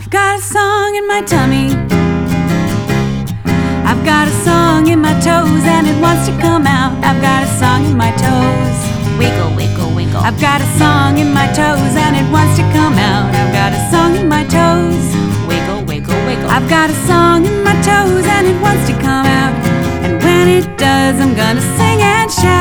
I've got a song in my tummy, I've got a song in my toes, and it wants to come out. I've got a song in my toes. Wiggle, wiggle, wiggle. I've got a song in my toes, and it wants to come out. I've got a song in my toes. Wiggle, wiggle, wiggle. I've got a song in my toes, and it wants to come out. And when it does, I'm gonna sing and shout.